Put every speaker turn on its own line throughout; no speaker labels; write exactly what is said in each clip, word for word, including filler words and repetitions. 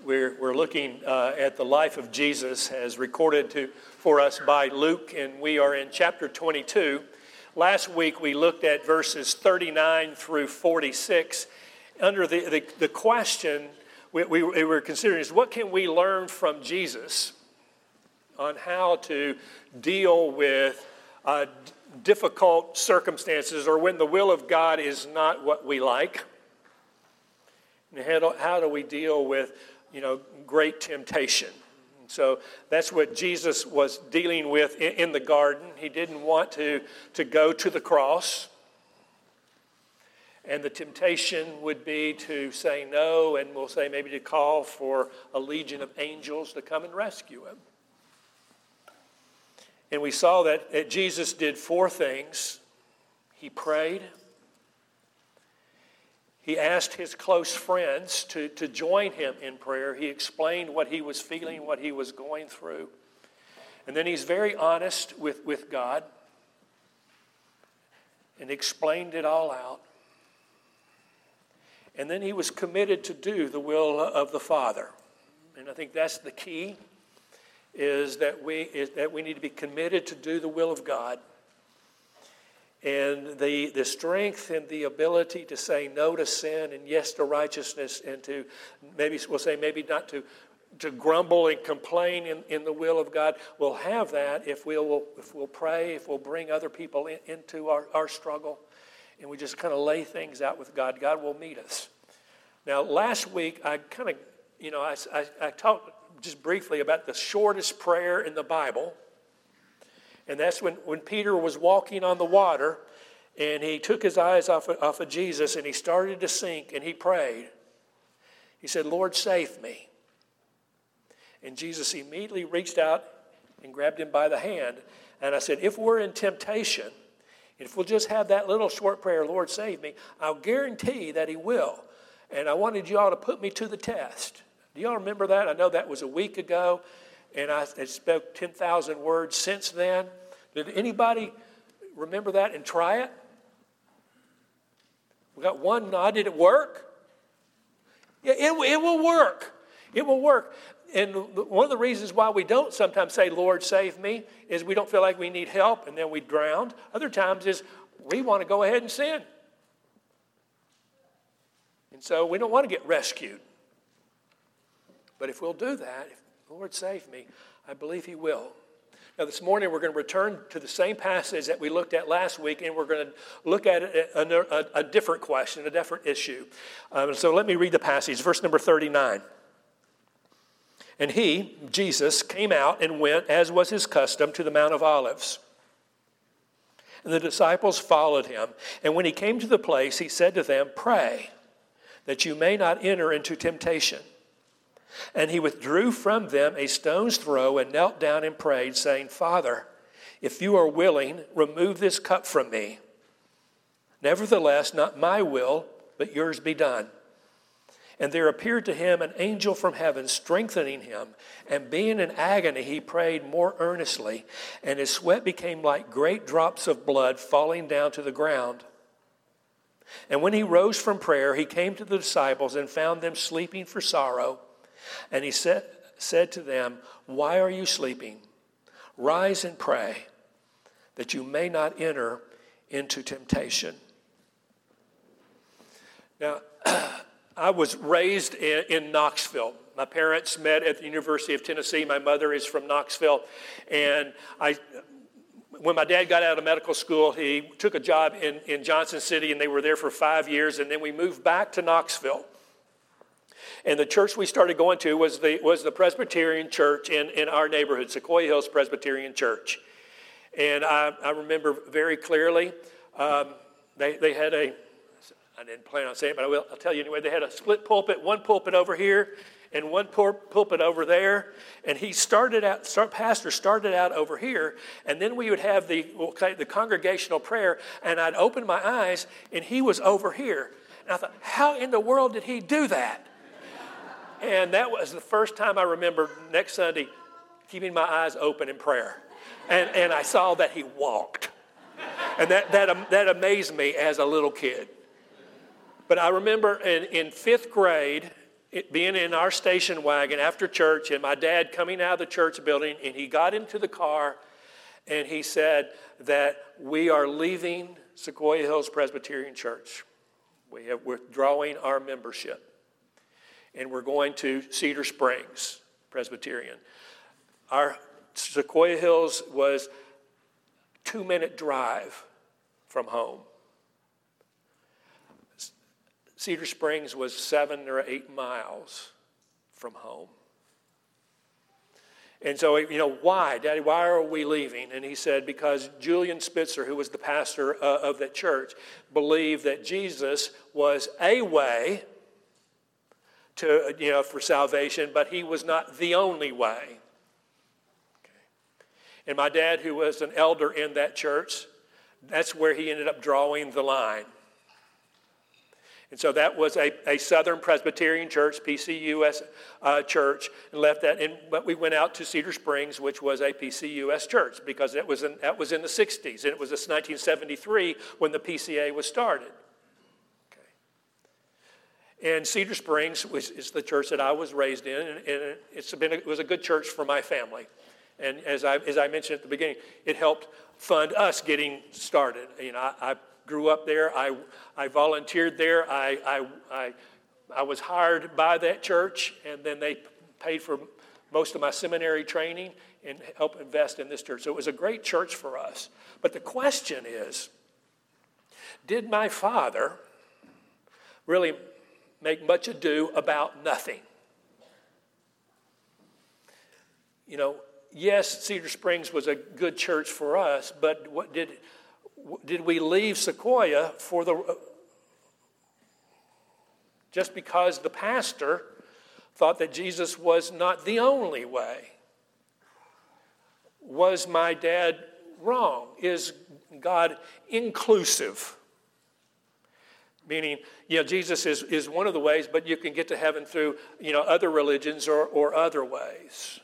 We're, we're looking uh, at the life of Jesus as recorded to, for us by Luke, and we are in chapter twenty-two. Last week we looked at verses thirty-nine through forty-six. Under the, the, the question we, we, we were considering is, what can we learn from Jesus on how to deal with uh, difficult circumstances, or when the will of God is not what we like? And how do, how do we deal with, you know, great temptation? And so that's what Jesus was dealing with in, in the garden. He didn't want to, to go to the cross. And the temptation would be to say no, and we'll say maybe to call for a legion of angels to come and rescue him. And we saw that, that Jesus did four things. He prayed. He asked his close friends to, to join him in prayer. He explained what he was feeling, what he was going through. And then he's very honest with, with God and explained it all out. And then he was committed to do the will of the Father. And I think that's the key, is that we, is that we need to be committed to do the will of God. And the, the strength and the ability to say no to sin and yes to righteousness, and to maybe we'll say maybe not to, to grumble and complain in, in the will of God. We'll have that if we'll, if we'll pray, if we'll bring other people in, into our, our struggle, and we just kind of lay things out with God. God will meet us. Now, last week I kind of, you know, I, I, I talked just briefly about the shortest prayer in the Bible. And that's when, when Peter was walking on the water, and he took his eyes off of, off of Jesus, and he started to sink, and he prayed. He said, "Lord, save me." And Jesus immediately reached out and grabbed him by the hand. And I said, if we're in temptation, if we'll just have that little short prayer, "Lord, save me," I'll guarantee that he will. And I wanted you all to put me to the test. Do you all remember that? I know that was a week ago. And I spoke ten thousand words since then. Did anybody remember that and try it? We got one nod. Did it work? Yeah, it, it will work. It will work. And one of the reasons why we don't sometimes say, "Lord, save me," is we don't feel like we need help, and then we drown. Other times is we want to go ahead and sin. And so we don't want to get rescued. But if we'll do that, if "Lord, save me," I believe he will. Now, this morning we're going to return to the same passage that we looked at last week, and we're going to look at a, a, a different question, a different issue. Um, so let me read the passage, verse number thirty-nine. "And he," Jesus, "came out and went, as was his custom, to the Mount of Olives. And the disciples followed him. And when he came to the place, he said to them, 'Pray, that you may not enter into temptation.' And he withdrew from them a stone's throw and knelt down and prayed, saying, 'Father, if you are willing, remove this cup from me. Nevertheless, not my will, but yours be done.' And there appeared to him an angel from heaven, strengthening him. And being in agony, he prayed more earnestly, and his sweat became like great drops of blood falling down to the ground. And when he rose from prayer, he came to the disciples and found them sleeping for sorrow. And he said, said to them, 'Why are you sleeping? Rise and pray, that you may not enter into temptation.'" Now, I was raised in, in Knoxville. My parents met at the University of Tennessee. My mother is from Knoxville. And I, when my dad got out of medical school, he took a job in, in Johnson City, and they were there for five years. And then we moved back to Knoxville. And the church we started going to was the was the Presbyterian church in, in our neighborhood, Sequoia Hills Presbyterian Church. And I, I remember very clearly, um, they, they had a, I didn't plan on saying it, but I will, I'll tell you anyway, they had a split pulpit, one pulpit over here and one pul- pulpit over there. And he started out, start, pastor started out over here, and then we would have the, okay, the congregational prayer, and I'd open my eyes, and he was over here. And I thought, how in the world did he do that? And that was the first time I remember next Sunday keeping my eyes open in prayer. And, and I saw that he walked. And that, that, that amazed me as a little kid. But I remember in, in fifth grade, it being in our station wagon after church and my dad coming out of the church building, and he got into the car and he said that we are leaving Sequoia Hills Presbyterian Church. We have withdrawing our membership. And we're going to Cedar Springs Presbyterian. Our Sequoia Hills was a two-minute drive from home. Cedar Springs was seven or eight miles from home. And so, you know, why? Daddy, why are we leaving? And he said, because Julian Spitzer, who was the pastor uh, of that church, believed that Jesus was a way to, you know, for salvation, but he was not the only way. Okay. And my dad, who was an elder in that church, that's where he ended up drawing the line. And so that was a, a Southern Presbyterian church, P C U S uh, church, and left that. And but we went out to Cedar Springs, which was a P C U S church, because that was in, that was in the sixties, and it was this nineteen seventy-three when the P C A was started. Okay. And Cedar Springs was, is the church that I was raised in, and, and it's been a, it was a good church for my family. And as I as I mentioned at the beginning, it helped fund us getting started. You know, I, I grew up there. I I volunteered there. I, I I I was hired by that church, and then they paid for most of my seminary training and helped invest in this church. So it was a great church for us. But the question is, did my father really make much ado about nothing? You know, yes, Cedar Springs was a good church for us, but what did did we leave Sequoia for the just because the pastor thought that Jesus was not the only way? Was my dad wrong? Is God inclusive? Meaning, you know, Jesus is, is one of the ways, but you can get to heaven through, you know, other religions or, or other ways.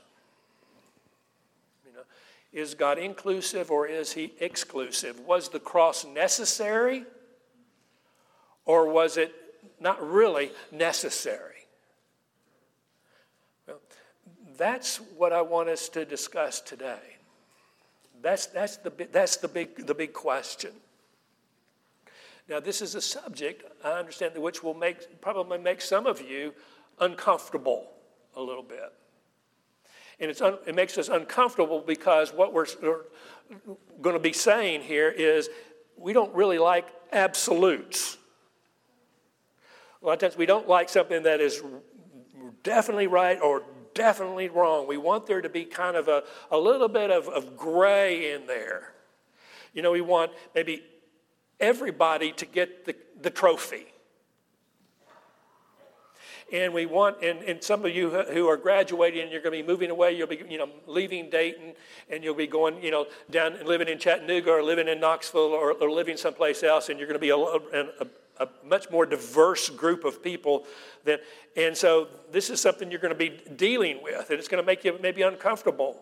Is God inclusive or is he exclusive? Was the cross necessary or was it not really necessary? Well, that's what I want us to discuss today. That's, that's, the, that's the, big, the big question. Now, this is a subject, I understand, which will make probably make some of you uncomfortable a little bit. And it's un, it makes us uncomfortable because what we're, we're going to be saying here is we don't really like absolutes. A lot of times we don't like something that is definitely right or definitely wrong. We want there to be kind of a, a little bit of, of gray in there. You know, we want maybe everybody to get the, the trophy. And we want, and, and some of you who are graduating and you're going to be moving away, you'll be, you know, leaving Dayton and you'll be going, you know, down and living in Chattanooga or living in Knoxville or, or living someplace else, and you're going to be a, a, a much more diverse group of people. Than, and so this is something you're going to be dealing with, and it's going to make you maybe uncomfortable.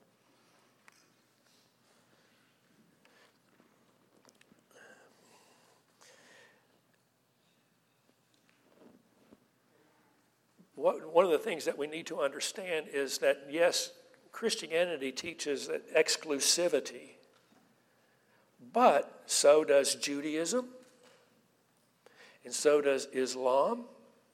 One of the things that we need to understand is that, yes, Christianity teaches that exclusivity, but so does Judaism, and so does Islam.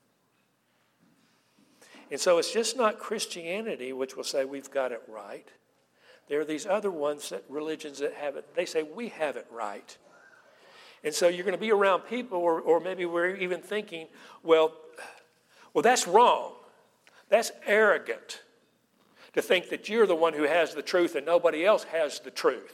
And so it's just not Christianity which will say we've got it right. There are these other ones, that religions that have it, they say we have it right. And so you're going to be around people, or, or maybe we're even thinking, well, Well, that's wrong. That's arrogant to think that you're the one who has the truth and nobody else has the truth.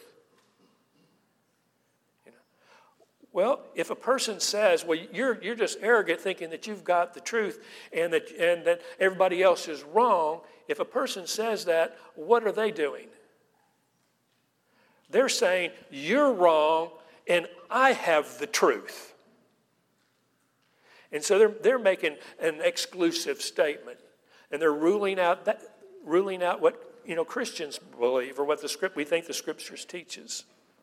You know? Well, if a person says, well, you're, you're just arrogant thinking that you've got the truth and that, and that everybody else is wrong, if a person says that, what are they doing? They're saying, you're wrong and I have the truth. And so they're, they're making an exclusive statement, and they're ruling out that, ruling out what, you know, Christians believe or what the script we think the Scriptures teaches.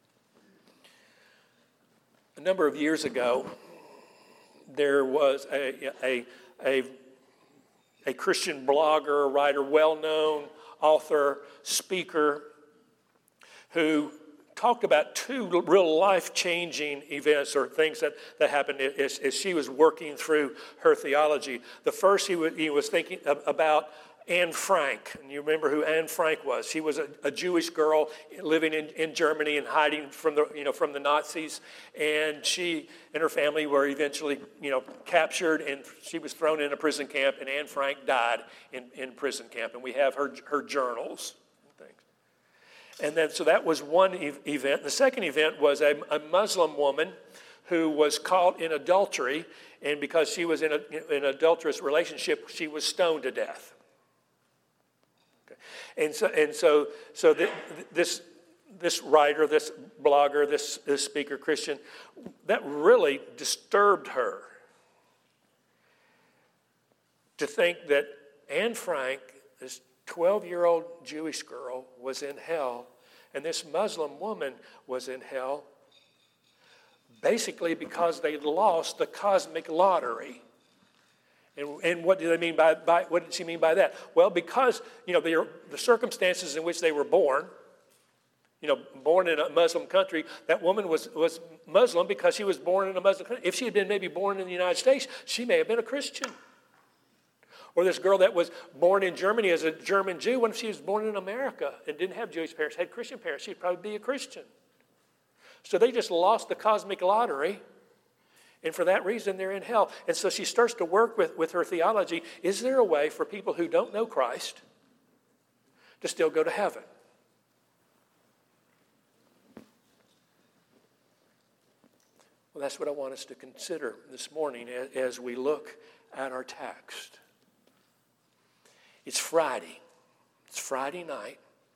A number of years ago, there was a, a, a a Christian blogger, writer, well-known author, speaker, who talked about two real life-changing events or things that, that happened as, as she was working through her theology. The first, he was, he was thinking about Anne Frank. And you remember who Anne Frank was. She was a, a Jewish girl living in, in Germany and hiding from the, you know, from the Nazis. And she and her family were eventually, you know, captured, and she was thrown in a prison camp, and Anne Frank died in, in prison camp. And we have her, her journals and things. And then, so that was one e- event. The second event was a, a Muslim woman who was caught in adultery, and because she was in, a, in an adulterous relationship, she was stoned to death. And so, and so, so the, this this writer, this blogger, this, this speaker, Christian, that really disturbed her to think that Anne Frank, this twelve-year-old Jewish girl, was in hell, and this Muslim woman was in hell, basically because they lost the cosmic lottery. And, and what do they mean by, by what did she mean by that? Well, because, you know, they are, the circumstances in which they were born, you know, born in a Muslim country, that woman was, was Muslim because she was born in a Muslim country. If she had been maybe born in the United States, she may have been a Christian. Or this girl that was born in Germany as a German Jew, what if she was born in America and didn't have Jewish parents, had Christian parents? She'd probably be a Christian. So they just lost the cosmic lottery. And for that reason, they're in hell. And so she starts to work with, with her theology. Is there a way for people who don't know Christ to still go to heaven? Well, that's what I want us to consider this morning as, as we look at our text. It's Friday. It's Friday night.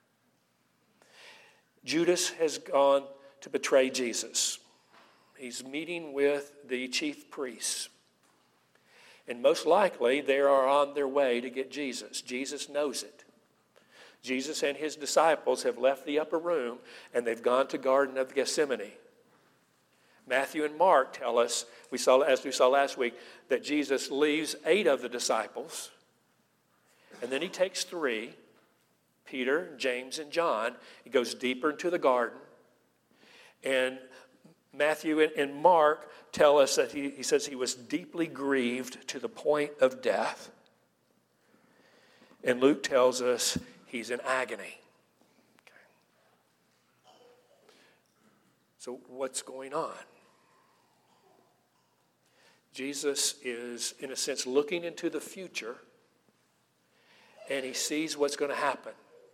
Judas has gone to betray Jesus. He's meeting with the chief priests. And most likely, they are on their way to get Jesus. Jesus knows it. Jesus and his disciples have left the upper room, and they've gone to Garden of Gethsemane. Matthew and Mark tell us, we saw, as we saw last week, that Jesus leaves eight of the disciples, and then he takes three, Peter, James, and John. He goes deeper into the garden, and Matthew and Mark tell us that he, he says he was deeply grieved to the point of death. And Luke tells us he's in agony. Okay. So what's going on? Jesus is, in a sense, looking into the future, and he sees what's going to happen.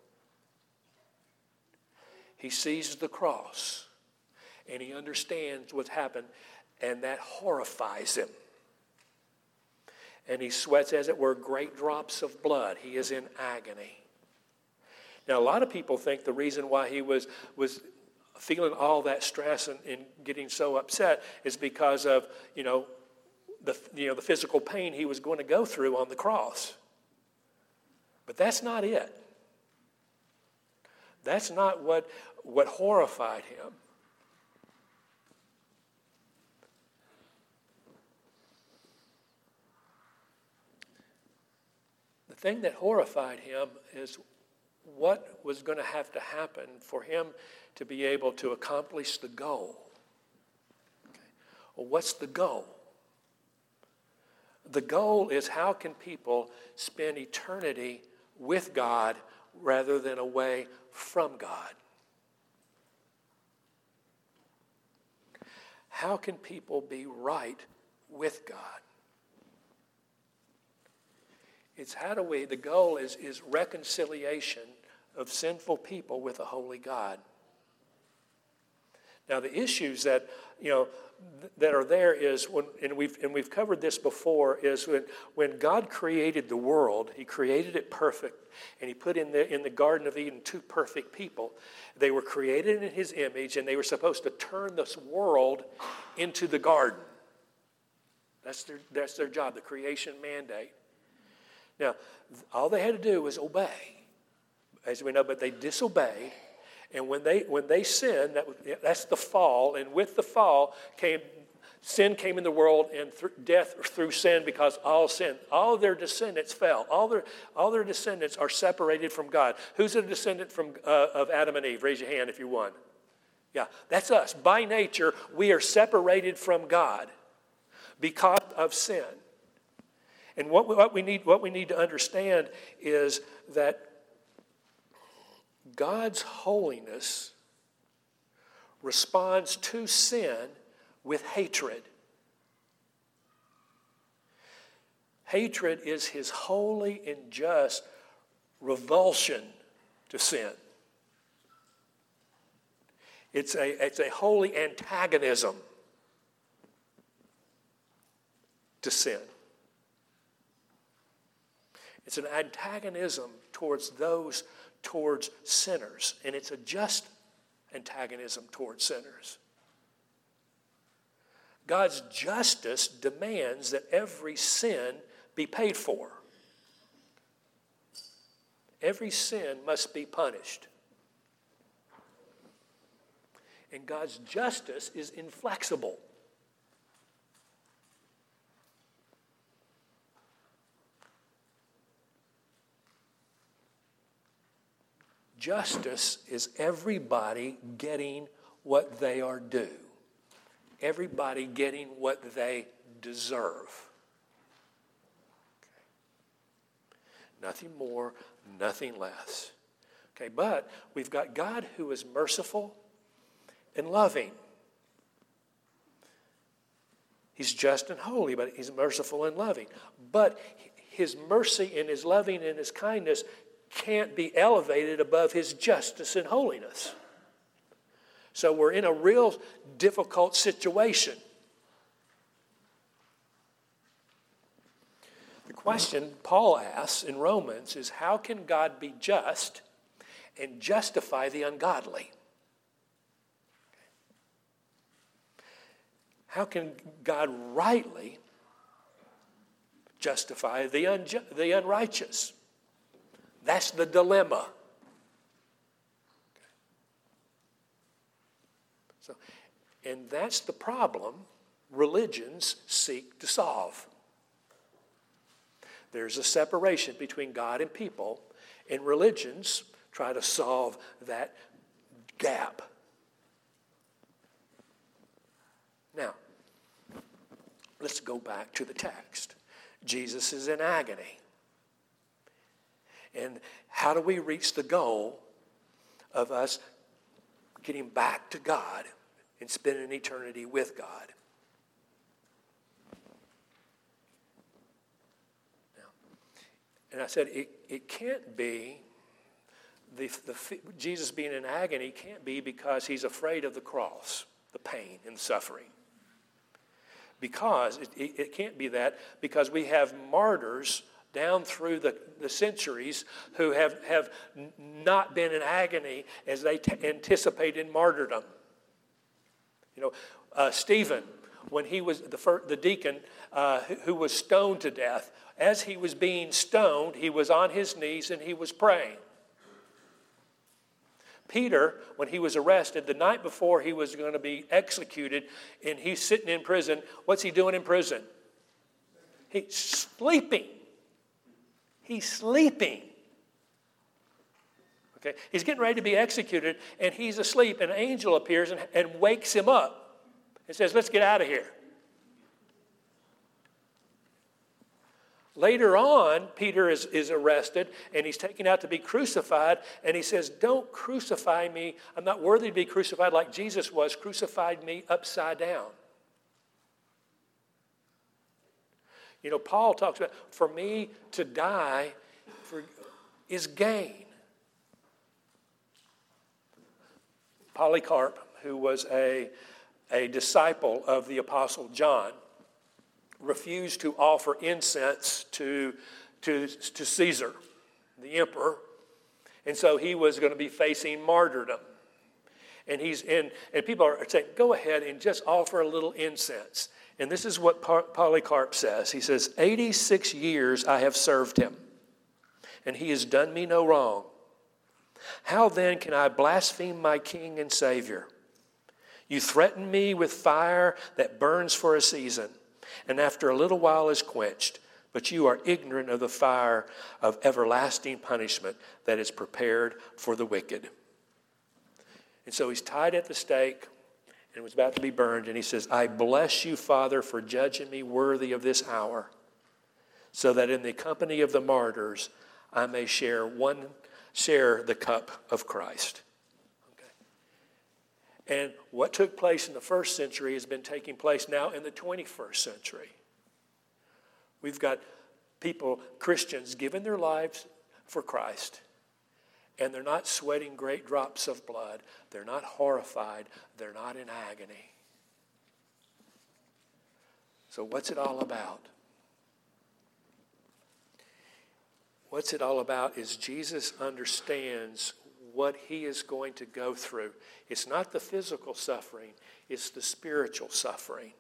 He sees the cross. And he understands what's happened, and that horrifies him. And he sweats, as it were, great drops of blood. He is in agony. Now, a lot of people think the reason why he was, was feeling all that stress and, and getting so upset is because of, you know, the, you know, the physical pain he was going to go through on the cross. But that's not it. That's not what, what horrified him. The thing that horrified him is what was going to have to happen for him to be able to accomplish the goal. Okay. Well, what's the goal? The goal is, how can people spend eternity with God rather than away from God? How can people be right with God? It's how do we, the goal is, is reconciliation of sinful people with a holy God. Now, the issues that, you know, th- that are there is, when, and we've and we've covered this before, is when, when God created the world, he created it perfect, and he put in the in the Garden of Eden two perfect people. They were created in his image, and they were supposed to turn this world into the garden. That's their that's their job, the creation mandate. Now, all they had to do was obey, as we know, but they disobeyed. And when they when they sinned, that was, that's the fall. And with the fall came Sin came in the world, and th- death through sin, because all sin. All their descendants fell. All their, all their descendants are separated from God. Who's a descendant from uh, of Adam and Eve? Raise your hand if you won. Yeah, that's us. By nature, we are separated from God because of sin. And what we, what we need, what we need to understand is that God's holiness responds to sin with hatred. Hatred is his holy and just revulsion to sin. It's a, it's a holy antagonism to sin. It's an antagonism towards those, towards sinners, and it's a just antagonism towards sinners. God's justice demands that every sin be paid for. Every sin must be punished. And God's justice is inflexible. Justice is everybody getting what they are due. Everybody getting what they deserve. Okay. Nothing more, nothing less. Okay, but we've got God who is merciful and loving. He's just and holy, but he's merciful and loving. But his mercy and his loving and his kindness can't be elevated above his justice and holiness. So we're in a real difficult situation. The question Paul asks in Romans is, how can God be just and justify the ungodly? How can God rightly justify the, unju- the unrighteous? That's the dilemma. So, and that's the problem religions seek to solve. There's a separation between God and people, and religions try to solve that gap. Now, let's go back to the text. Jesus is in agony. And how do we reach the goal of us getting back to God and spending eternity with God? Now, and I said it, it can't be, the, the Jesus being in agony can't be because he's afraid of the cross, the pain and the suffering. Because, it, it, it can't be that, because we have martyrs down through the, the centuries who have, have not been in agony as they t- anticipated martyrdom. You know, uh, Stephen, when he was the, first, the deacon uh, who, who was stoned to death, as he was being stoned, he was on his knees and he was praying. Peter, when he was arrested, the night before he was going to be executed, and he's sitting in prison, what's he doing in prison? He's sleeping. He's sleeping. Okay, he's getting ready to be executed, and he's asleep. An angel appears and, and wakes him up and says, "Let's get out of here." Later on, Peter is, is arrested, and he's taken out to be crucified, and he says, "Don't crucify me. I'm not worthy to be crucified like Jesus was. Crucified me upside down." You know, Paul talks about, for me to die for, is gain. Polycarp, who was a, a disciple of the Apostle John, refused to offer incense to, to, to Caesar, the emperor. And so he was going to be facing martyrdom. And he's in, and people are saying, "Go ahead and just offer a little incense." And this is what Polycarp says. He says, eighty-six years I have served him, and he has done me no wrong. How then can I blaspheme my King and Savior? You threaten me with fire that burns for a season, and after a little while is quenched. But you are ignorant of the fire of everlasting punishment that is prepared for the wicked. And so he's tied at the stake and was about to be burned. And he says, I bless you, Father, for judging me worthy of this hour, so that in the company of the martyrs I may share one share the cup of Christ. Okay. And what took place in the first century has been taking place now in the twenty-first century. We've got people, Christians, giving their lives for Christ, and they're not sweating great drops of blood. They're not horrified. They're not in agony. So what's it all about? What's it all about is Jesus understands what he is going to go through. It's not the physical suffering, it's the spiritual suffering.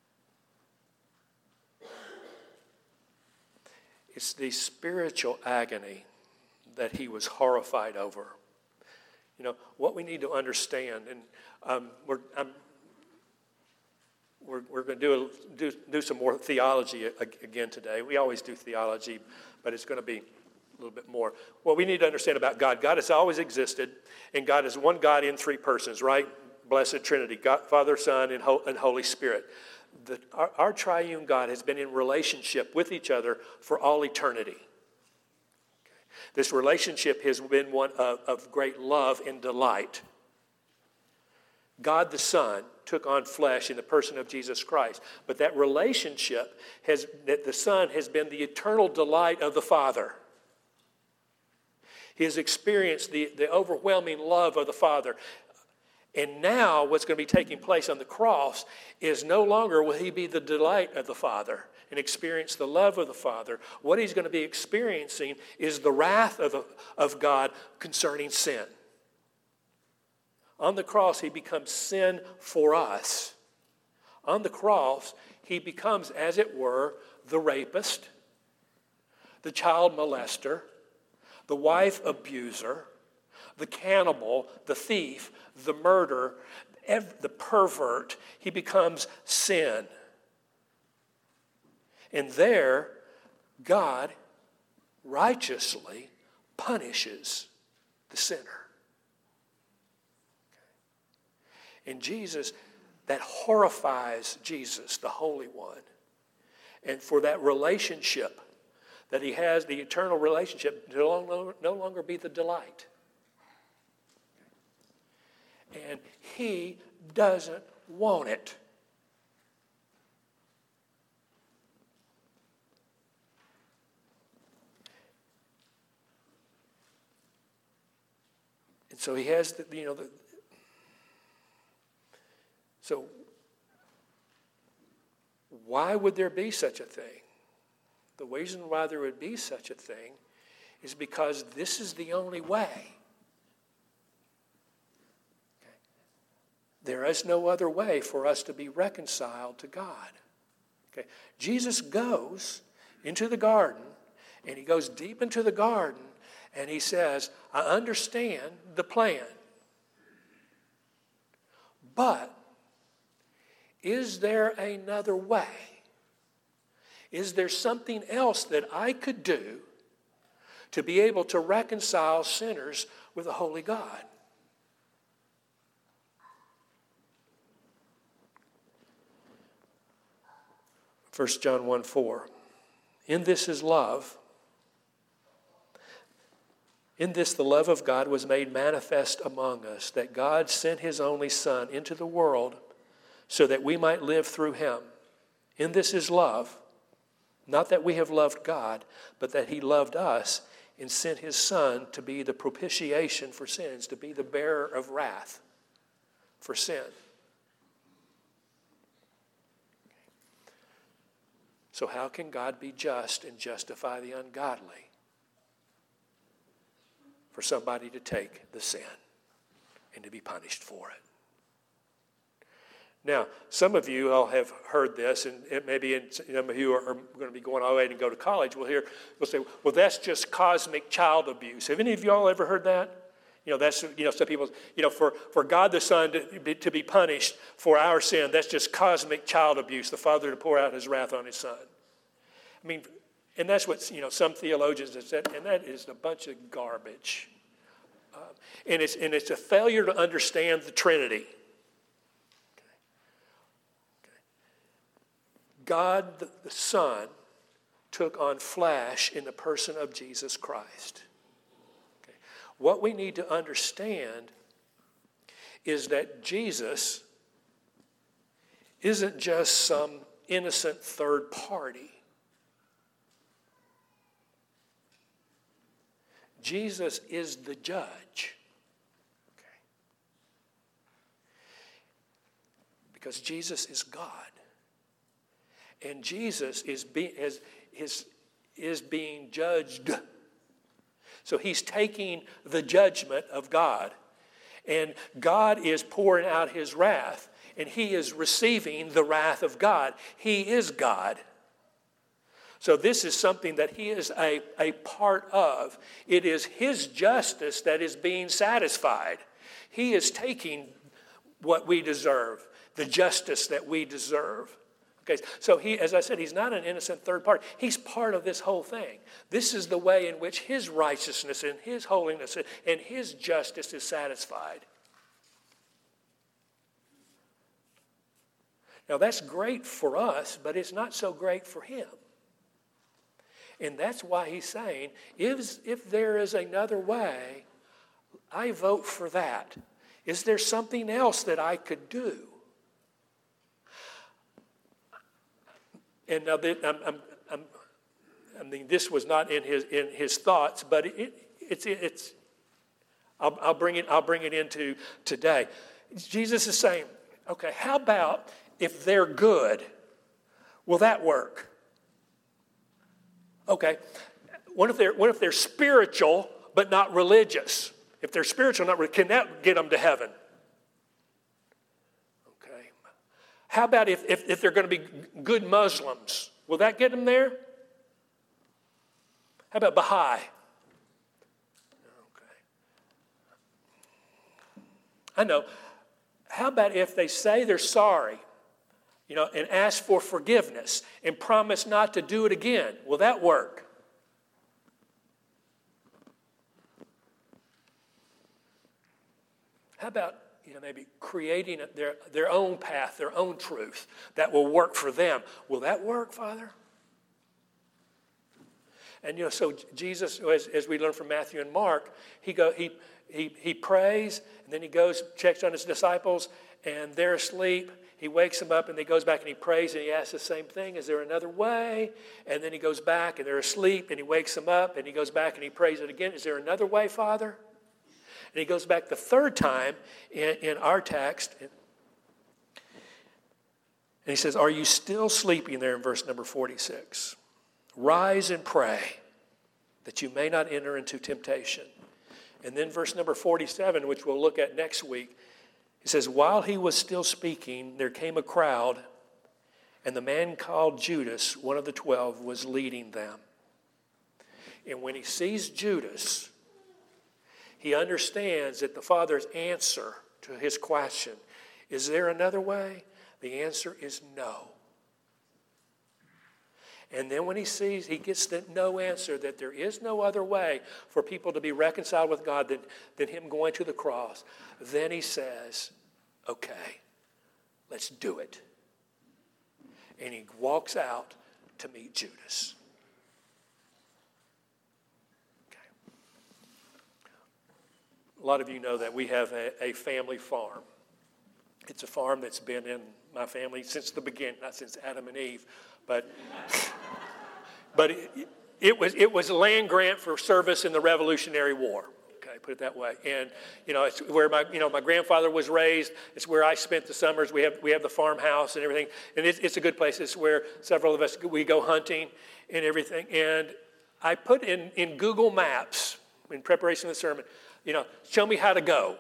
It's the spiritual agony that he was horrified over. You know, what we need to understand, and um, we're, I'm, we're, we're going to do, a, do, do some more theology again today. We always do theology, but it's going to be a little bit more. What we need to understand about God, God has always existed, and God is one God in three persons, right? Blessed Trinity, God, Father, Son, and, Ho- and Holy Spirit. The, our, our triune God has been in relationship with each other for all eternity. Okay. This relationship has been one of, of great love and delight. God the Son took on flesh in the person of Jesus Christ. But that relationship, has, that the Son has been the eternal delight of the Father. He has experienced the, the overwhelming love of the Father. And now what's going to be taking place on the cross is no longer will he be the delight of the Father and experience the love of the Father. What he's going to be experiencing is the wrath of, the, of God concerning sin. On the cross, he becomes sin for us. On the cross, he becomes, as it were, the rapist, the child molester, the wife abuser, the cannibal, the thief, the murderer, the pervert. He becomes sin. And there, God righteously punishes the sinner. And Jesus, that horrifies Jesus, the Holy One. And for that relationship that he has, the eternal relationship, to no longer, no longer be the delight. And he doesn't want it. And so he has the, you know, the, so why would there be such a thing? The reason why there would be such a thing is because this is the only way. Okay. There is no other way for us to be reconciled to God. Okay. Jesus goes into the garden, and he goes deep into the garden, and he says, I understand the plan. But is there another way? Is there something else that I could do to be able to reconcile sinners with a holy God? First John one four. In this is love. In this the love of God was made manifest among us, that God sent his only Son into the world so that we might live through him. In this is love. Not that we have loved God, but that he loved us and sent his Son to be the propitiation for sins, to be the bearer of wrath for sin. So how can God be just and justify the ungodly? For somebody to take the sin and to be punished for it. Now, some of you all have heard this, and it maybe some of you are, are going to be going all the way and go to college. We'll hear, we'll say, well, that's just cosmic child abuse. Have any of you all ever heard that? You know, that's, you know, some people, you know, for, for God the Son to be, to be punished for our sin, that's just cosmic child abuse, the Father to pour out his wrath on his Son. I mean, and that's what, you know, some theologians have said, and that is a bunch of garbage. Uh, and, it's, and it's a failure to understand the Trinity. Okay. Okay. God the, the Son took on flesh in the person of Jesus Christ. Okay. What we need to understand is that Jesus isn't just some innocent third party. Jesus is the judge. Okay. Because Jesus is God. And Jesus is, be, is, is, is being judged. So he's taking the judgment of God. And God is pouring out his wrath. And he is receiving the wrath of God. He is God. So this is something that he is a, a part of. It is his justice that is being satisfied. He is taking what we deserve, the justice that we deserve. Okay, so he, as I said, he's not an innocent third party. He's part of this whole thing. This is the way in which his righteousness and his holiness and his justice is satisfied. Now that's great for us, but it's not so great for him. And that's why he's saying, if, if there is another way, I vote for that. Is there something else that I could do? And now, I'm, I'm, I'm, I mean, this was not in his in his thoughts, but it, it's it's. I'll, I'll bring it. I'll bring it into today. Jesus is saying, okay, how about if they're good? Will that work? Okay, what if they're what if they're spiritual but not religious? If they're spiritual, not can that get them to heaven? Okay, how about if if, if they're going to be good Muslims? Will that get them there? How about Baha'i? Okay, I know. How about if they say they're sorry? You know, and ask for forgiveness and promise not to do it again. Will that work? How about, you know, maybe creating their, their own path, their own truth that will work for them? Will that work, Father? And, you know, so Jesus, as, as we learn from Matthew and Mark, he, go, he, he, he prays, and then he goes, checks on his disciples, and they're asleep. He wakes them up and he goes back and he prays and he asks the same thing. Is there another way? And then he goes back and they're asleep and he wakes them up and he goes back and he prays it again. Is there another way, Father? And he goes back the third time in, in our text. And he says, are you still sleeping there in verse number forty-six? Rise and pray that you may not enter into temptation. And then verse number forty-seven, which we'll look at next week, he says, while he was still speaking, there came a crowd, and the man called Judas, one of the twelve, was leading them. And when he sees Judas, he understands that the Father's answer to his question, is there another way? The answer is no. And then when he sees, he gets the no answer, that there is no other way for people to be reconciled with God than, than him going to the cross. Then he says, okay, let's do it. And he walks out to meet Judas. Okay. A lot of you know that we have a, a family farm. It's a farm that's been in my family since the beginning, not since Adam and Eve, but... But it, it was it was a land grant for service in the Revolutionary War. Okay, put it that way. And you know, it's where my you know my grandfather was raised. It's where I spent the summers. We have we have the farmhouse and everything, and it's it's a good place. It's where several of us we go hunting and everything. And I put in in Google Maps in preparation of the sermon, you know, show me how to go.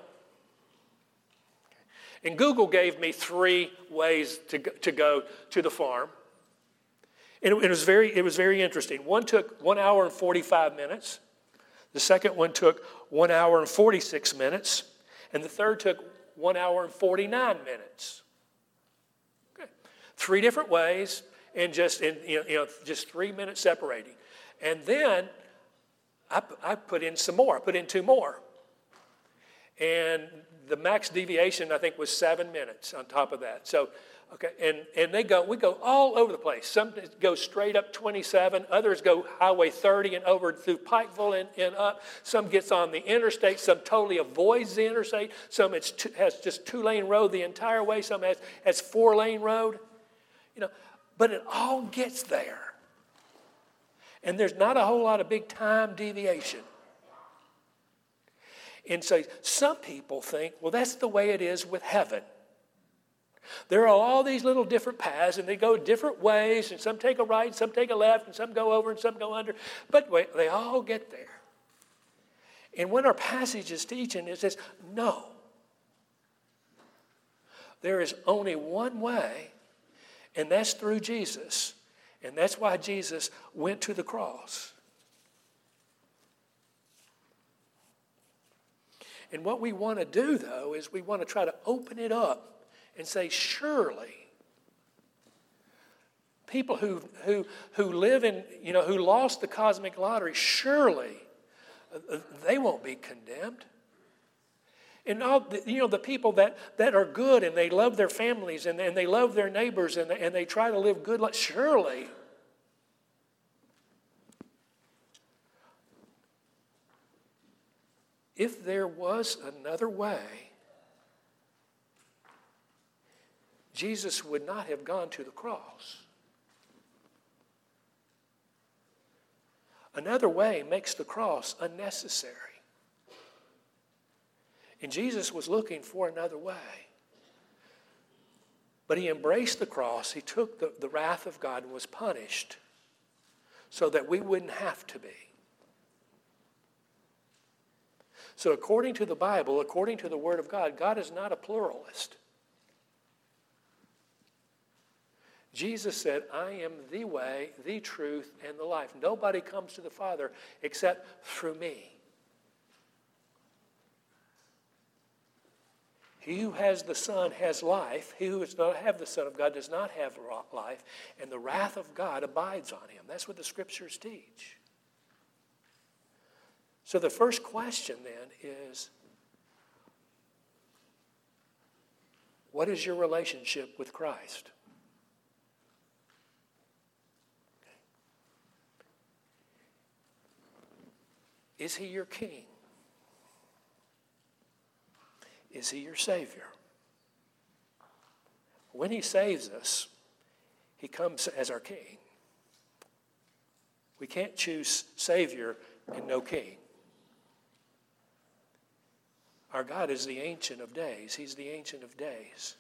And Google gave me three ways to go, to go to the farm. And it was very, it was very interesting. One took one hour and forty-five minutes. The second one took one hour and forty-six minutes. And the third took one hour and forty-nine minutes. Okay. Three different ways and just, in, you know, you know, just three minutes separating. And then I, I put in some more. I put in two more. And the max deviation, I think, was seven minutes on top of that. So, okay, and, and they go, we go all over the place. Some go straight up twenty-seven. Others go Highway thirty and over through Pikeville and, and up. Some gets on the interstate. Some totally avoids the interstate. Some it's two, has just two-lane road the entire way. Some has, has four-lane road. You know, but it all gets there. And there's not a whole lot of big time deviation. And so some people think, well, that's the way it is with heaven. There are all these little different paths, and they go different ways, and some take a right, and some take a left, and some go over, and some go under. But wait, they all get there. And when our passage is teaching, it says, no. There is only one way, and that's through Jesus. And that's why Jesus went to the cross. And what we want to do, though, is we want to try to open it up and say, surely, people who, who, who live in, you know, who lost the cosmic lottery, surely uh, they won't be condemned. And all the, you know, the people that, that are good and they love their families and, and they love their neighbors and, and they try to live good life, surely if there was another way, Jesus would not have gone to the cross. Another way makes the cross unnecessary. And Jesus was looking for another way. But he embraced the cross. He took the, the wrath of God and was punished so that we wouldn't have to be. So according to the Bible, according to the Word of God, God is not a pluralist. Jesus said, I am the way, the truth, and the life. Nobody comes to the Father except through me. He who has the Son has life. He who does not have the Son of God does not have life. And the wrath of God abides on him. That's what the Scriptures teach. So the first question then is, what is your relationship with Christ? Is he your king? Is he your Savior? When he saves us, he comes as our king. We can't choose Savior and no king. Our God is the Ancient of Days. He's the Ancient of Days.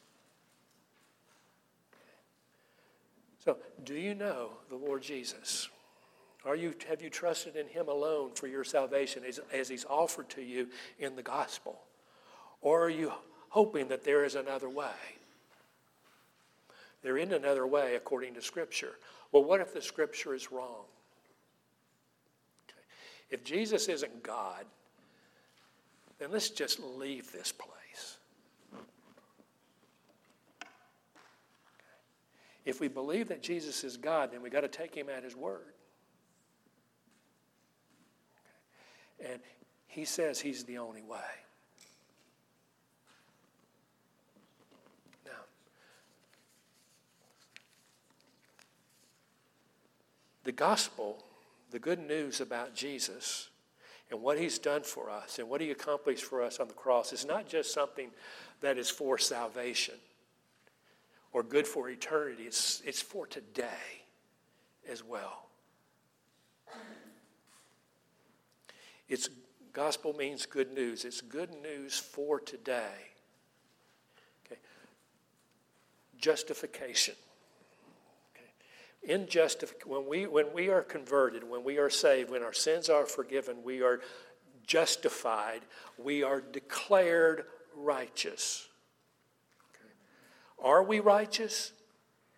So, do you know the Lord Jesus? Are you, have you trusted in him alone for your salvation as, as he's offered to you in the gospel? Or are you hoping that there is another way? There isn't another way according to Scripture. Well, what if the Scripture is wrong? Okay. If Jesus isn't God, then let's just leave this place. Okay. If we believe that Jesus is God, then we've got to take him at his word. Okay. And he says he's the only way. The gospel, the good news about Jesus and what he's done for us and what he accomplished for us on the cross is not just something that is for salvation or good for eternity. It's, it's for today as well. It's gospel means good news. It's good news for today. Okay. Justification. In justification, when we when we are converted, when we are saved, when our sins are forgiven, we are justified. We are declared righteous. Okay. Are we righteous?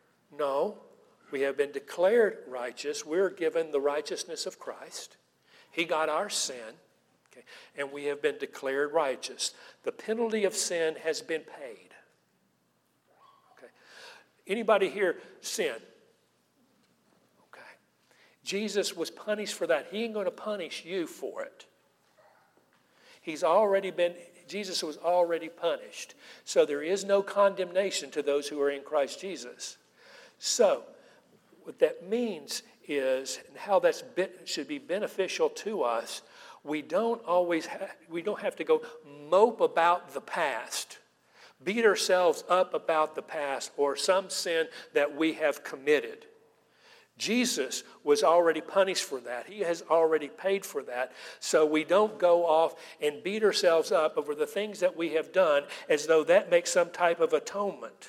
No. We have been declared righteous. We're given the righteousness of Christ. He got our sin, okay, and we have been declared righteous. The penalty of sin has been paid. Okay. Anybody here sin? Okay. Jesus was punished for that. He ain't going to punish you for it. He's already been, Jesus was already punished. So there is no condemnation to those who are in Christ Jesus. So, what that means is, and how that should be beneficial to us, we don't always ha- we don't have to go mope about the past, beat ourselves up about the past or some sin that we have committed. Jesus was already punished for that. He has already paid for that. So we don't go off and beat ourselves up over the things that we have done as though that makes some type of atonement.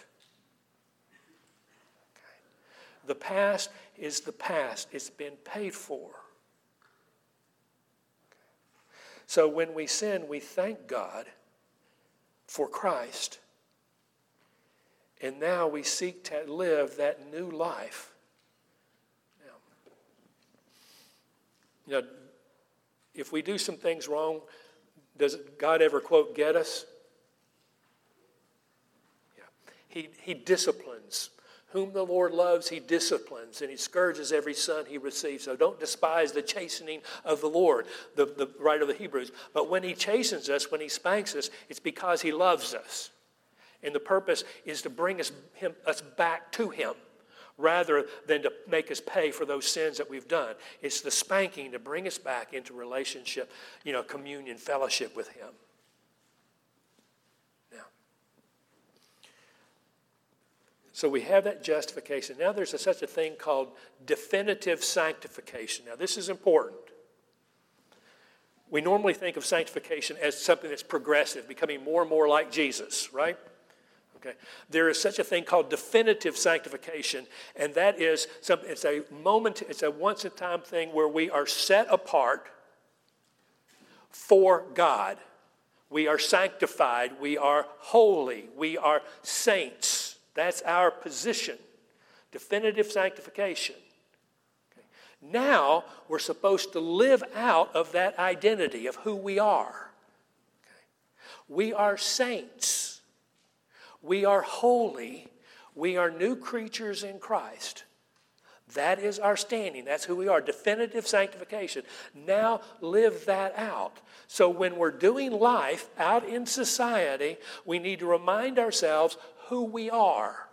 The past is the past. It's been paid for. So when we sin, we thank God for Christ. And now we seek to live that new life. Now, you know, if we do some things wrong, does God ever, quote, get us? Yeah. He, he disciplines. Whom the Lord loves, he disciplines, and he scourges every son he receives. So don't despise the chastening of the Lord, the, the writer of the Hebrews. But when he chastens us, when he spanks us, it's because he loves us. And the purpose is to bring us, him, us back to him rather than to make us pay for those sins that we've done. It's the spanking to bring us back into relationship, you know, communion, fellowship with him. So we have that justification. Now there's a, such a thing called definitive sanctification. Now this is important. We normally think of sanctification as something that's progressive, becoming more and more like Jesus, right? Okay. There is such a thing called definitive sanctification, and that is something. It's a moment. It's a once-in-a-time thing where we are set apart for God. We are sanctified. We are holy. We are saints. That's our position, definitive sanctification. Okay. Now we're supposed to live out of that identity of who we are. Okay. We are saints. We are holy. We are new creatures in Christ. That is our standing. That's who we are, definitive sanctification. Now live that out. So when we're doing life out in society, we need to remind ourselves who we are.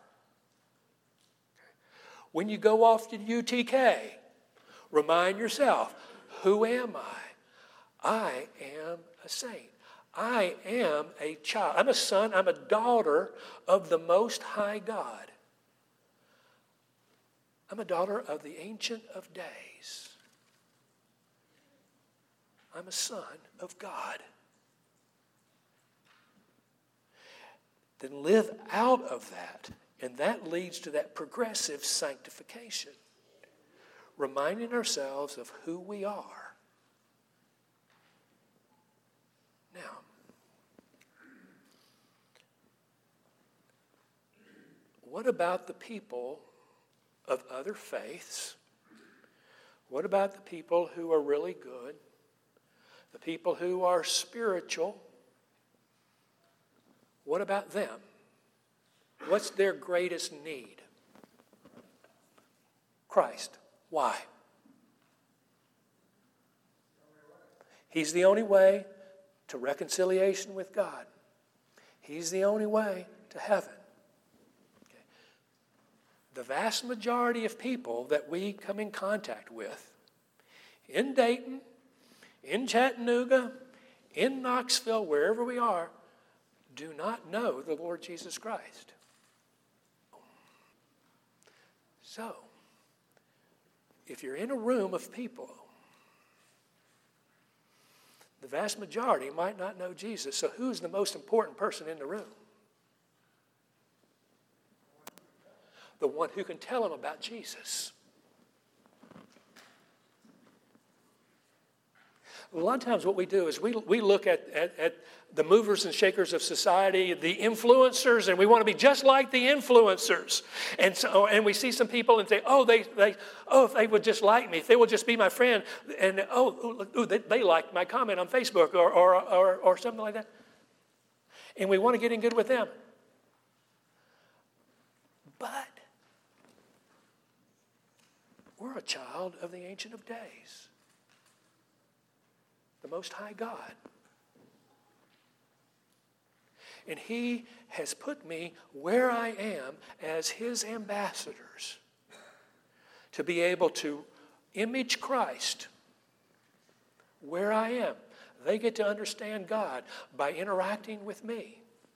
When you go off to U T K, remind yourself, who am I? I am a saint. I am a child. I'm a son, I'm a daughter of the Most High God. I'm a daughter of the Ancient of Days. I'm a son of God. Then live out of that. And that leads to that progressive sanctification. Reminding ourselves of who we are. Now, what about the people of other faiths? What about the people who are really good? The people who are spiritual? What about them? What's their greatest need? Christ. Why? He's the only way to reconciliation with God. He's the only way to heaven. Okay. The vast majority of people that we come in contact with in Dayton, in Chattanooga, in Knoxville, wherever we are, do not know the Lord Jesus Christ. So, if you're in a room of people, the vast majority might not know Jesus. So who's the most important person in the room? The one who can tell them about Jesus. A lot of times what we do is we, we look at, at, at the movers and shakers of society, the influencers, and we want to be just like the influencers. And so, and we see some people and say, oh, they, they, oh, if they would just like me, if they would just be my friend, and oh, ooh, they, they liked my comment on Facebook or, or, or, or something like that. And we want to get in good with them. But we're a child of the Ancient of Days, the Most High God. And He has put me where I am as His ambassadors to be able to image Christ where I am. They get to understand God by interacting with me.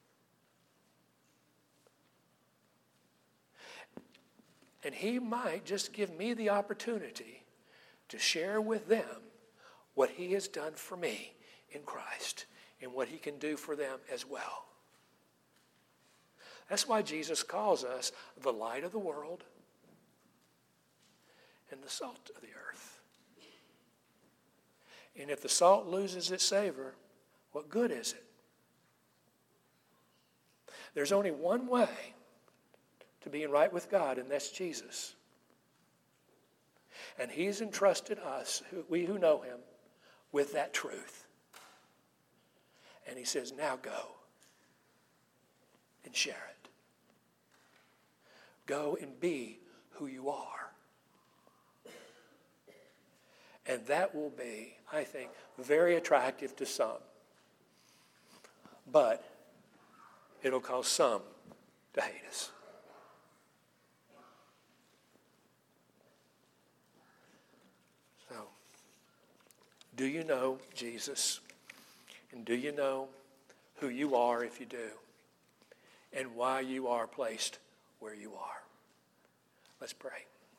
And He might just give me the opportunity to share with them what He has done for me in Christ and what He can do for them as well. That's why Jesus calls us the light of the world and the salt of the earth. And if the salt loses its savor, what good is it? There's only one way to being right with God, and that's Jesus. And He's entrusted us, who, we who know Him, with that truth. And He says, now go and share it. Go and be who you are. And that will be, I think, very attractive to some. But it'll cause some to hate us. So, do you know Jesus? And do you know who you are if you do? And why you are placed where you are? Let's pray.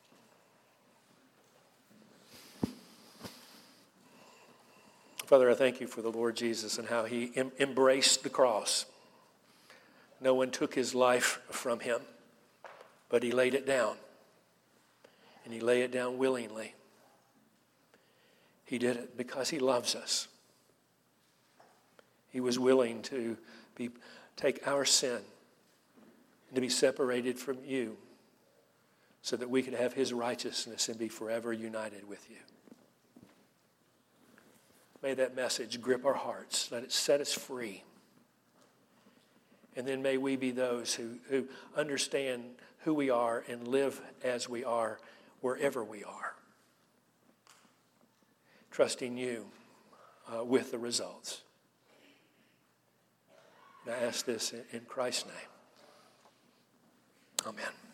Father, I thank you for the Lord Jesus and how He em- embraced the cross. No one took His life from Him, but He laid it down. And He laid it down willingly. He did it because He loves us. He was willing to be, take our sin and to be separated from you so that we could have His righteousness and be forever united with you. May that message grip our hearts. Let it set us free. And then may we be those who, who understand who we are and live as we are wherever we are. Trusting you uh, with the results. And I ask this in, in Christ's name. Amen.